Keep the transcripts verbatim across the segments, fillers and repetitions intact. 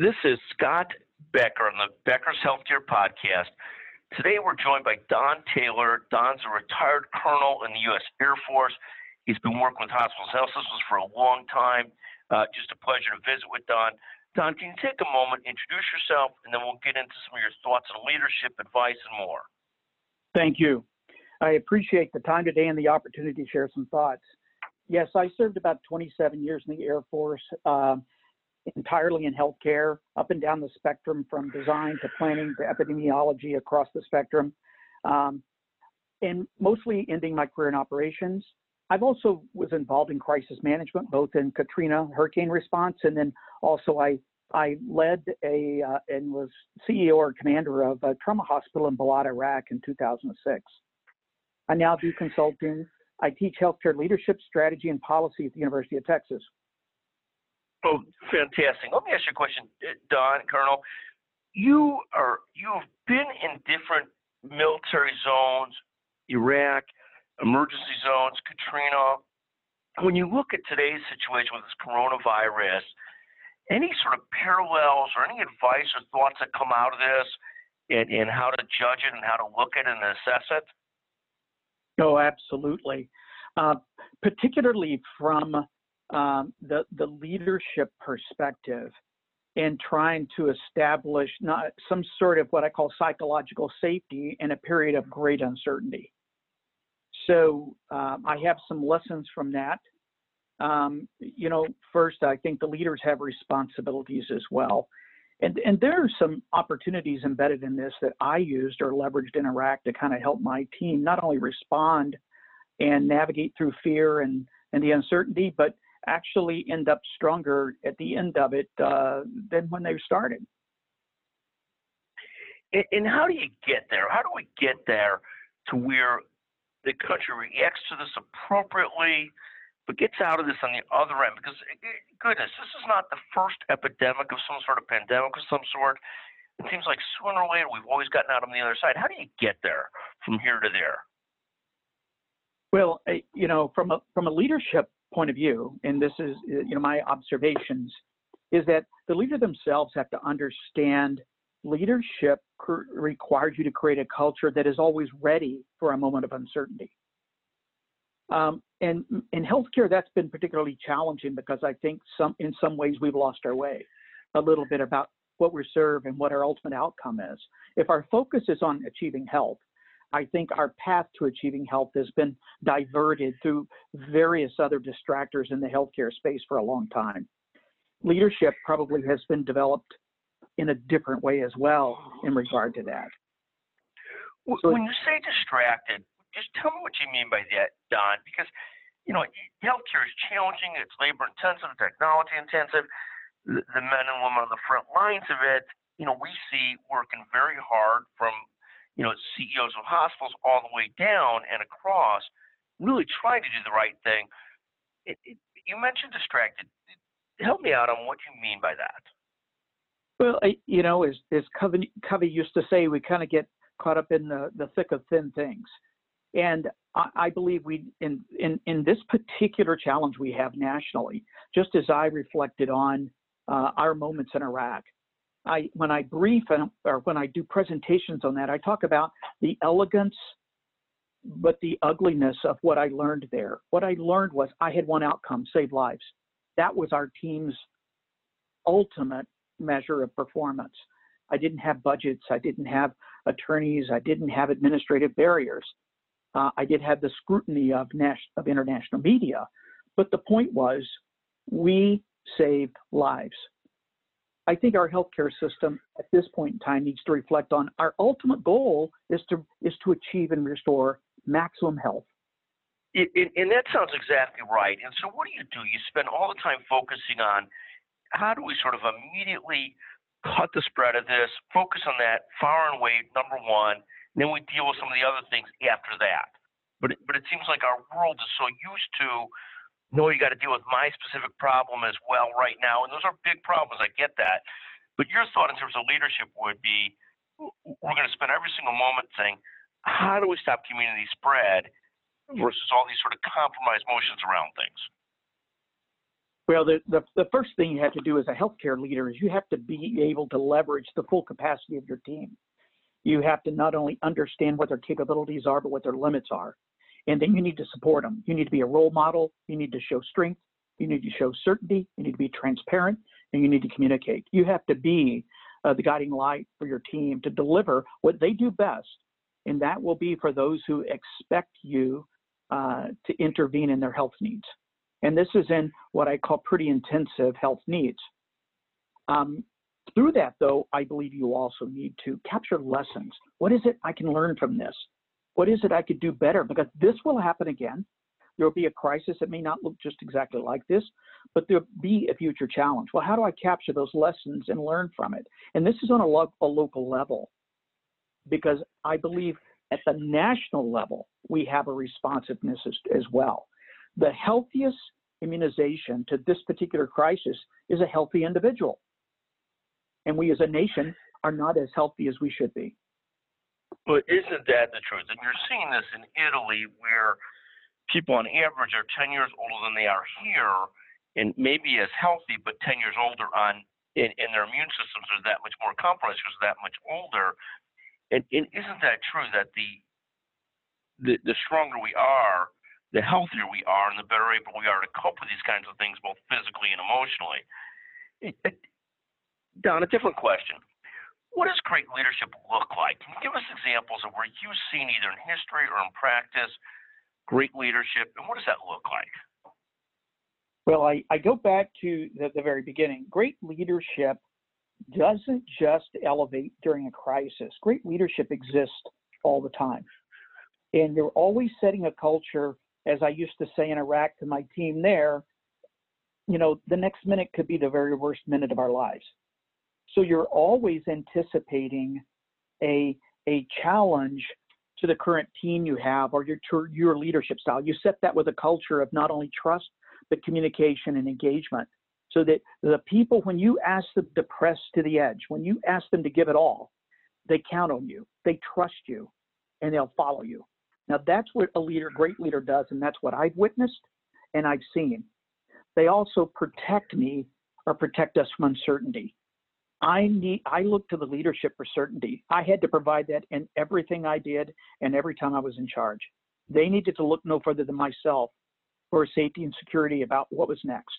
This is Scott Becker on the Becker's Healthcare Podcast. Today we're joined by Don Taylor. Don's a retired colonel in the U S Air Force. He's been working with hospitals and health systems for a long time. Uh, just a pleasure to visit with Don. Don, can you take a moment, introduce yourself, and then we'll get into some of your thoughts on leadership, advice, and more. Thank you. I appreciate the time today and the opportunity to share some thoughts. Yes, I served about twenty-seven years in the Air Force, uh, entirely in healthcare, up and down the spectrum from design to planning to epidemiology across the spectrum, um, and mostly ending my career in operations. I've also was involved in crisis management, both in Katrina hurricane response, and then also I I led a uh, and was C E O or commander of a trauma hospital in Balad, Iraq in two thousand six. I now do consulting. I teach healthcare leadership, strategy, and policy at the University of Texas. Oh, fantastic. Let me ask you a question, Don, Colonel. You are you've been in different military zones, Iraq, emergency zones, Katrina. When you look at today's situation with this coronavirus, any sort of parallels or any advice or thoughts that come out of this and, and how to judge it and how to look at it and assess it? Oh, absolutely. Uh, particularly from um, the, the leadership perspective in trying to establish not some sort of what I call psychological safety in a period of great uncertainty. So um, I have some lessons from that. Um, you know, first, I think the leaders have responsibilities as well. And, and there are some opportunities embedded in this that I used or leveraged in Iraq to kind of help my team not only respond and navigate through fear and, and the uncertainty, but actually end up stronger at the end of it uh, than when they started. And, and how do you get there? How do we get there to where the country reacts to this appropriately, but gets out of this on the other end? Because, goodness, this is not the first epidemic of some sort of pandemic of some sort. It seems like sooner or later we've always gotten out on the other side. How do you get there from here to there? Well, you know, from a from a leadership point of view, and this is, you know, my observations, is that the leader themselves have to understand leadership requires you to create a culture that is always ready for a moment of uncertainty. Um, and in healthcare, that's been particularly challenging because I think some, in some ways we've lost our way a little bit about what we serve and what our ultimate outcome is. If our focus is on achieving health, I think our path to achieving health has been diverted through various other distractors in the healthcare space for a long time. Leadership probably has been developed in a different way as well in regard to that. So, when you say distracted, just tell me what you mean by that, Don, because, you know, healthcare is challenging, it's labor intensive, technology intensive. The, the men and women on the front lines of it, you know, we see working very hard from, you know, C E Os of hospitals all the way down and across, really trying to do the right thing. It, it, you mentioned distracted. Help me out on what you mean by that. Well, I, you know, as, as Covey, Covey used to say, we kind of get caught up in the, the thick of thin things. And I, I believe we, in, in, in this particular challenge we have nationally, just as I reflected on uh, our moments in Iraq, I, when I brief and, or when I do presentations on that, I talk about the elegance, but the ugliness of what I learned there. What I learned was I had one outcome: save lives. That was our team's ultimate measure of performance. I didn't have budgets. I didn't have attorneys. I didn't have administrative barriers. Uh, I did have the scrutiny of, nas- of international media. But the point was, we saved lives. I think our healthcare system at this point in time needs to reflect on our ultimate goal is to is to achieve and restore maximum health. It, it, and that sounds exactly right. And so what do you do? You spend all the time focusing on how do we sort of immediately cut the spread of this, focus on that far and away, number one, and then we deal with some of the other things after that. But it, but it seems like our world is so used to, no, you got to deal with my specific problem as well right now. And those are big problems. I get that. But your thought in terms of leadership would be, we're going to spend every single moment saying, how do we stop community spread versus all these sort of compromised motions around things? Well, the, the, the first thing you have to do as a healthcare leader is you have to be able to leverage the full capacity of your team. You have to not only understand what their capabilities are, but what their limits are. And then you need to support them. You need to be a role model. You need to show strength. You need to show certainty. You need to be transparent, and you need to communicate. You have to be uh, the guiding light for your team to deliver what they do best. And that will be for those who expect you uh, to intervene in their health needs. And this is in what I call pretty intensive health needs. Um, through that, though, I believe you also need to capture lessons. What is it I can learn from this? What is it I could do better? Because this will happen again. There will be a crisis that may not look just exactly like this, but there'll be a future challenge. Well, how do I capture those lessons and learn from it? And this is on a, lo a local level, because I believe at the national level, we have a responsiveness as, as well. The healthiest immunization to this particular crisis is a healthy individual. And we as a nation are not as healthy as we should be. But isn't that the truth? And you're seeing this in Italy, where people on average are ten years older than they are here, and maybe as healthy, but ten years older on, and, and their immune systems are that much more compromised because they're that much older. And, and isn't that true that the, the the stronger we are, the healthier we are, and the better able we are to cope with these kinds of things, both physically and emotionally? It, it, Don, a different question. What does great leadership look like? Can you give us examples of where you've seen either in history or in practice great leadership, and what does that look like? Well, I, I go back to the, the very beginning. Great leadership doesn't just elevate during a crisis. Great leadership exists all the time. And you're always setting a culture, as I used to say in Iraq to my team there, you know, the next minute could be the very worst minute of our lives. So you're always anticipating a, a challenge to the current team you have, or your, your leadership style. You set that with a culture of not only trust, but communication and engagement. So that the people, when you ask them to press to the edge, when you ask them to give it all, they count on you, they trust you, and they'll follow you. Now that's what a leader, great leader does, and that's what I've witnessed and I've seen. They also protect me or protect us from uncertainty. I need, I look to the leadership for certainty. I had to provide that in everything I did and every time I was in charge. They needed to look no further than myself for safety and security about what was next.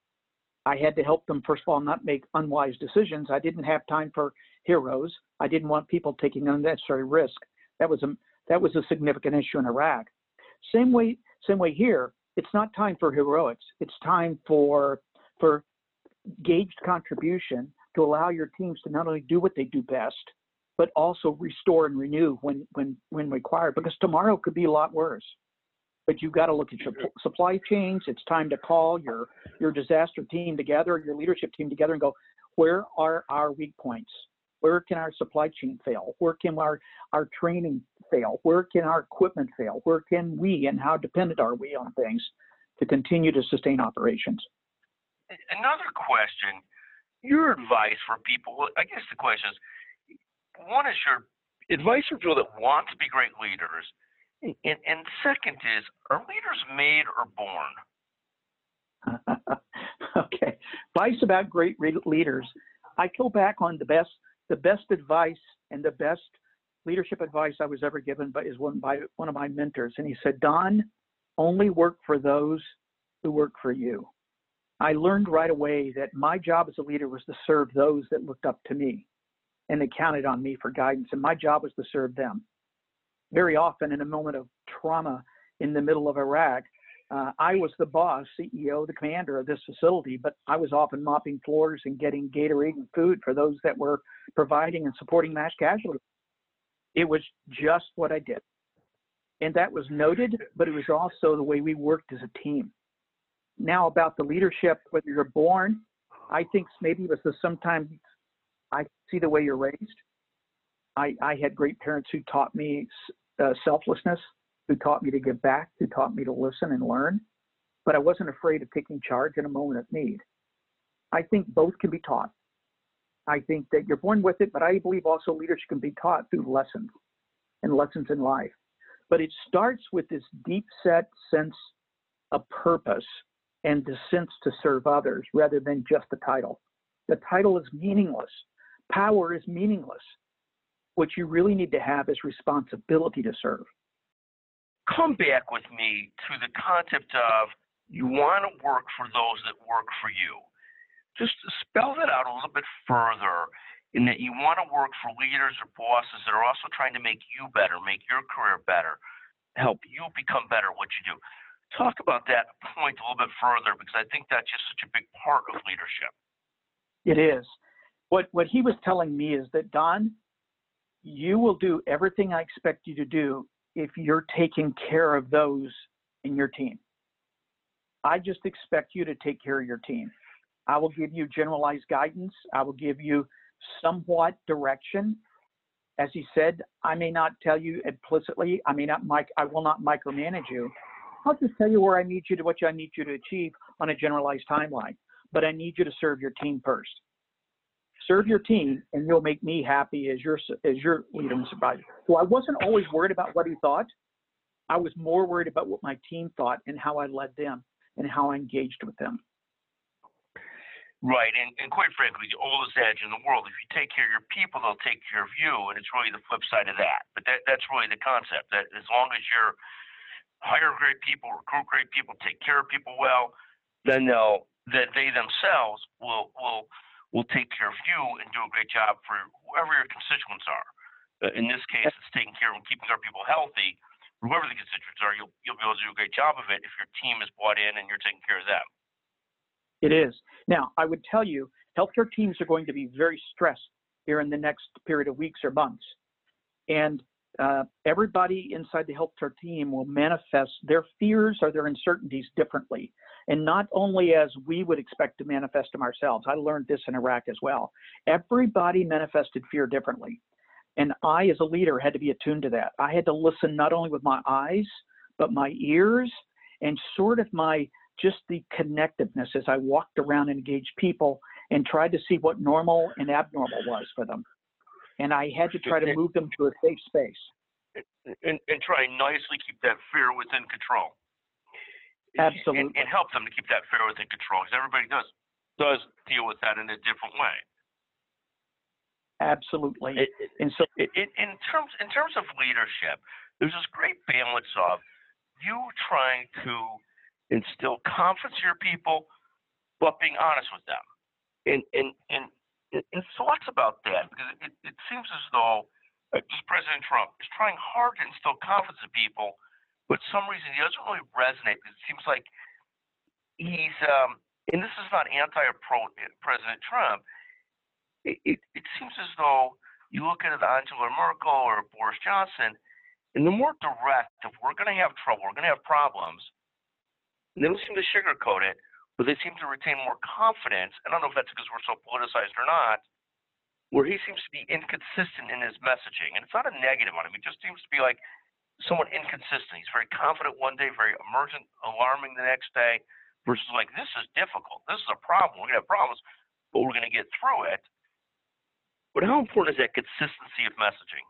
I had to help them, first of all, not make unwise decisions. I didn't have time for heroes. I didn't want people taking unnecessary risk. That was a, that was a significant issue in Iraq. Same way, same way here. It's not time for heroics. It's time for, for gauged contribution to allow your teams to not only do what they do best, but also restore and renew when, when, when required, because tomorrow could be a lot worse. But you've got to look at your supply chains. It's time to call your, your disaster team together, your leadership team together, and go, where are our weak points? Where can our supply chain fail? Where can our, our training fail? Where can our equipment fail? Where can we, and how dependent are we on things to continue to sustain operations? Another question, your advice for people, well, I guess the question is, one is your advice for people that want to be great leaders, and, and second is, are leaders made or born? Okay, advice about great leaders. I go back on the best, the best advice and the best leadership advice I was ever given by is one by one of my mentors, and he said, Don, only work for those who work for you. I learned right away that my job as a leader was to serve those that looked up to me and they counted on me for guidance, and my job was to serve them. Very often in a moment of trauma in the middle of Iraq, uh, I was the boss, C E O, the commander of this facility, but I was often mopping floors and getting Gatorade and food for those that were providing and supporting mass casualties. It was just what I did. And that was noted, but it was also the way we worked as a team. Now about the leadership, whether you're born, I think maybe it was the sometimes I see the way you're raised. I, I had great parents who taught me uh, selflessness, who taught me to give back, who taught me to listen and learn, but I wasn't afraid of taking charge in a moment of need. I think both can be taught. I think that you're born with it, but I believe also leadership can be taught through lessons and lessons in life. But it starts with this deep set sense of purpose and the sense to serve others rather than just the title. The title is meaningless. Power is meaningless. What you really need to have is responsibility to serve. Come back with me to the concept of you want to work for those that work for you. Just spell that out a little bit further in that you want to work for leaders or bosses that are also trying to make you better, make your career better, help you become better at what you do. Talk about that point a little bit further, because I think that's just such a big part of leadership. It is. What, what he was telling me is that, Don, you will do everything I expect you to do if you're taking care of those in your team. I just expect you to take care of your team. I will give you generalized guidance. I will give you somewhat direction. As he said, I may not tell you implicitly. I may not mic. I will not micromanage you. I'll just tell you where I need you to, what I need you to achieve on a generalized timeline. But I need you to serve your team first. Serve your team, and you'll make me happy as your as your leader and supervisor. So I wasn't always worried about what he thought. I was more worried about what my team thought and how I led them and how I engaged with them. Right, and, and quite frankly, the oldest adage in the world, if you take care of your people, they'll take care of you, and it's really the flip side of that. But that, that's really the concept, that as long as you're hire great people, recruit great people, take care of people well, then they'll, that they themselves will, will, will take care of you and do a great job for whoever your constituents are. Uh, in this case, it's taking care of and keeping our people healthy. Whoever the constituents are, you'll, you'll be able to do a great job of it if your team is bought in and you're taking care of them. It is. Now, I would tell you, healthcare teams are going to be very stressed here in the next period of weeks or months. And uh, everybody inside the healthcare team will manifest their fears or their uncertainties differently. And not only as we would expect to manifest them ourselves. I learned this in Iraq as well. Everybody manifested fear differently. And I, as a leader, had to be attuned to that. I had to listen not only with my eyes, but my ears and sort of my just the connectiveness as I walked around and engaged people and tried to see what normal and abnormal was for them. And I had to try to move them to a safe space. And, and try and nicely keep that fear within control. Absolutely. And, and help them to keep that fear within control, because everybody does does deal with that in a different way. Absolutely. It, and so it, it, in terms in terms of leadership, there's this great balance of you trying to instill confidence in your people, but being honest with them. And and and, and thoughts about that, because it, it seems as though uh, just President Trump is trying hard to instill confidence in people, but for some reason he doesn't really resonate. It seems like he's, um, and this is not anti-President Trump, it, it, it seems as though you look at Angela Merkel or Boris Johnson, and the more direct, if we're going to have trouble, we're going to have problems, and they don't seem to sugarcoat it, but they seem to retain more confidence. I don't know if that's because we're so politicized or not, where he seems to be inconsistent in his messaging. And it's not a negative on him. It just seems to be like somewhat inconsistent. He's very confident one day, very emergent, alarming the next day, versus like, this is difficult. This is a problem. We're going to have problems, but we're going to get through it. But how important is that consistency of messaging?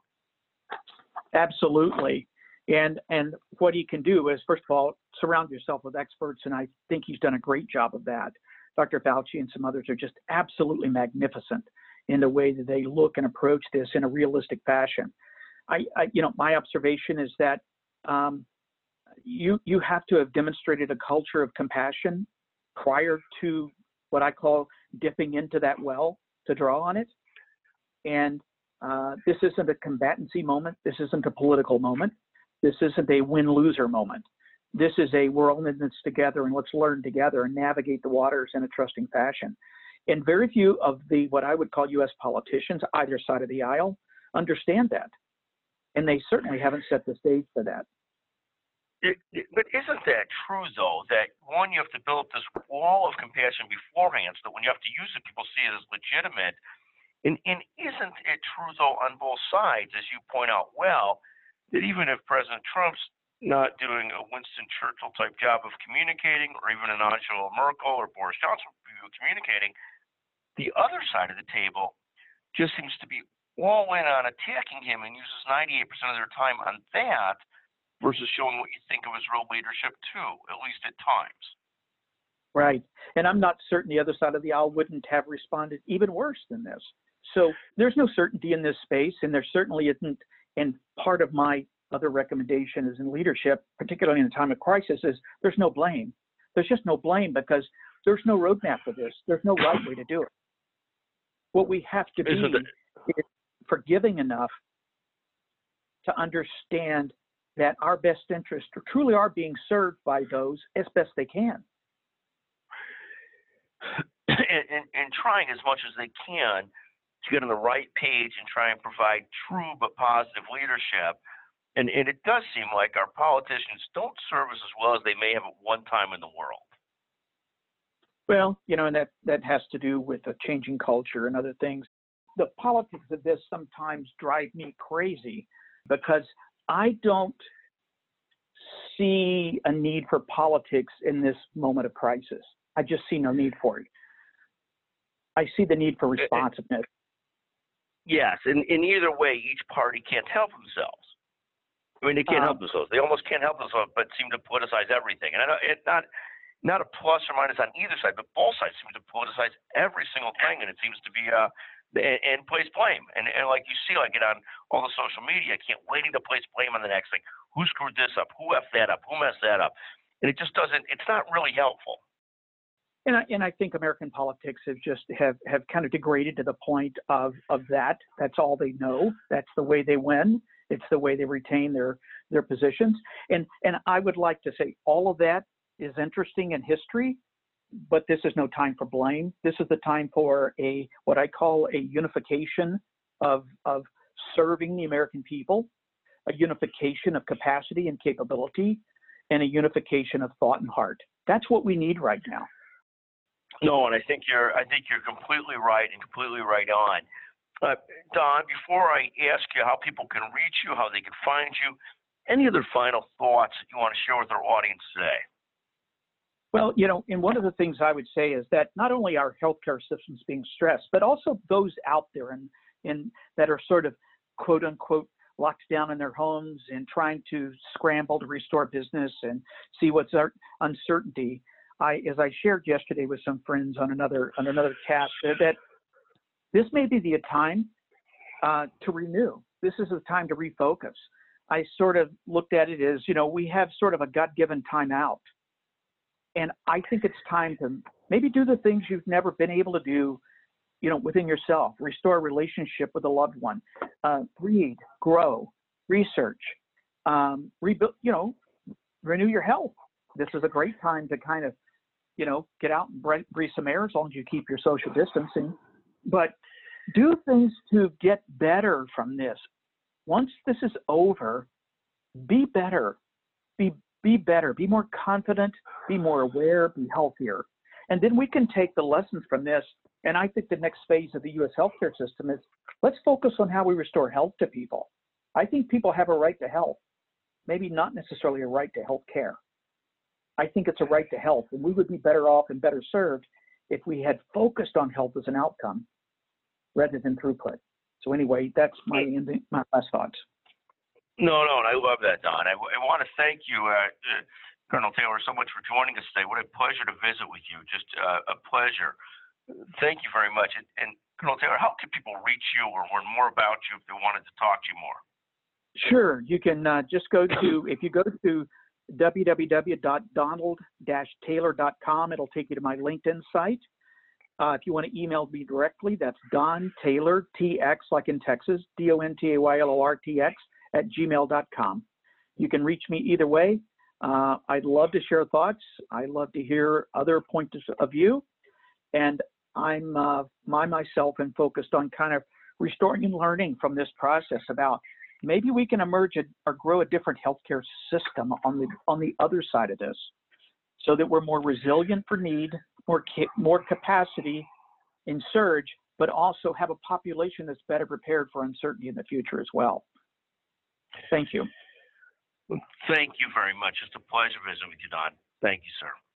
Absolutely. And and what he can do is, first of all, surround yourself with experts, and I think he's done a great job of that. Doctor Fauci and some others are just absolutely magnificent in the way that they look and approach this in a realistic fashion. I, I you know, my observation is that um, you you have to have demonstrated a culture of compassion prior to what I call dipping into that well to draw on it. And uh, this isn't a combatancy moment. This isn't a political moment. This isn't a win-loser moment. This is a we're all in this together and let's learn together and navigate the waters in a trusting fashion. And very few of the what I would call U S politicians, either side of the aisle, understand that. And they certainly haven't set the stage for that. It, it, but isn't that true, though, that one, you have to build this wall of compassion beforehand so that when you have to use it, people see it as legitimate? And, and isn't it true, though, on both sides, as you point out well, that even if President Trump's not doing a Winston Churchill type job of communicating, or even an Angela Merkel or Boris Johnson communicating, the other side of the table just seems to be all in on attacking him and uses ninety-eight percent of their time on that versus showing what you think of as real leadership too, at least at times. Right. And I'm not certain the other side of the aisle wouldn't have responded even worse than this. So there's no certainty in this space, and there certainly isn't. And part of my other recommendation is in leadership, particularly in a time of crisis, is there's no blame. There's just no blame because there's no roadmap for this. There's no right way to do it. What we have to be is forgiving enough to understand that our best interests truly are being served by those as best they can. And, and, and trying as much as they can to get on the right page and try and provide true but positive leadership. And, and it does seem like our politicians don't serve us as well as they may have at one time in the world. Well, you know, and that, that has to do with a changing culture and other things. The politics of this sometimes drive me crazy because I don't see a need for politics in this moment of crisis. I just see no need for it. I see the need for responsiveness. Yes, and in either way, each party can't help themselves. I mean, they can't Um, help themselves. They almost can't help themselves, but seem to politicize everything. And I know it's not not a plus or minus on either side, but both sides seem to politicize every single thing, and it seems to be uh and, and place blame. And and like you see, like it on all the social media, I can't waiting to place blame on the next thing. Who screwed this up? Who effed that up? Who messed that up? And it just doesn't. It's not really helpful. And I, and I think American politics have just have, have kind of degraded to the point of, of that. That's all they know. That's the way they win. It's the way they retain their, their positions. And, and I would like to say all of that is interesting in history, but this is no time for blame. This is the time for a, what I call a unification of, of serving the American people, a unification of capacity and capability, and a unification of thought and heart. That's what we need right now. No, and I think you're I think you're completely right and completely right on. Uh, Don, before I ask you how people can reach you, how they can find you, any other final thoughts that you want to share with our audience today? Well, you know, and one of the things I would say is that not only are healthcare systems being stressed, but also those out there and in that are sort of quote unquote locked down in their homes and trying to scramble to restore business and see what's our uncertainty. I, as I shared yesterday with some friends on another on another cast, that, that this may be the time uh, to renew. This is the time to refocus. I sort of looked at it as, you know, we have sort of a God-given time out. And I think it's time to maybe do the things you've never been able to do, you know, within yourself, restore a relationship with a loved one, uh, read, grow, research, um, rebuild, you know, renew your health. This is a great time to kind of, you know, get out and breathe some air as long as you keep your social distancing, but do things to get better from this. Once this is over, be better, be, be better, be more confident, be more aware, be healthier. And then we can take the lessons from this. And I think the next phase of the U S healthcare system is let's focus on how we restore health to people. I think people have a right to health, maybe not necessarily a right to health care. I think it's a right to health, and we would be better off and better served if we had focused on health as an outcome rather than throughput. So anyway, that's my my last thoughts. No, no, and I love that, Don. I, I want to thank you, uh, uh, Colonel Taylor, so much for joining us today. What a pleasure to visit with you. Just uh, a pleasure. Thank you very much. And, and Colonel Taylor, how can people reach you or learn more about you if they wanted to talk to you more? Sure. You can uh, just go to, if you go to w w w dot donald dash taylor dot com, it'll take you to my LinkedIn site. Uh, if you want to email me directly, that's Don Taylor, T X, like in Texas, D O N T A Y L O R T X, at gmail dot com. You can reach me either way. Uh, I'd love to share thoughts. I love to hear other points of view. And I'm, uh, my myself, am focused on kind of restoring and learning from this process about maybe we can emerge a, or grow a different healthcare system on the on the other side of this, so that we're more resilient for need, more ca- more capacity in surge, but also have a population that's better prepared for uncertainty in the future as well. Thank you. Thank you very much. It's a pleasure visiting with you, Don. Thank you, sir.